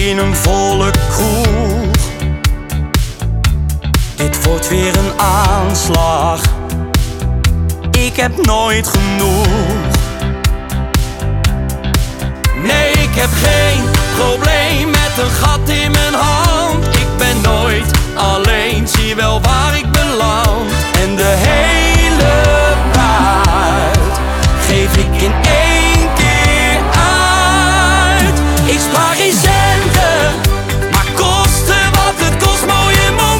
in een volle kroeg. Dit wordt weer een aanslag. Ik heb nooit genoeg. Nee, ik heb geen probleem met een gat in mijn hand. Ik ben nooit alleen, zie wel waar ik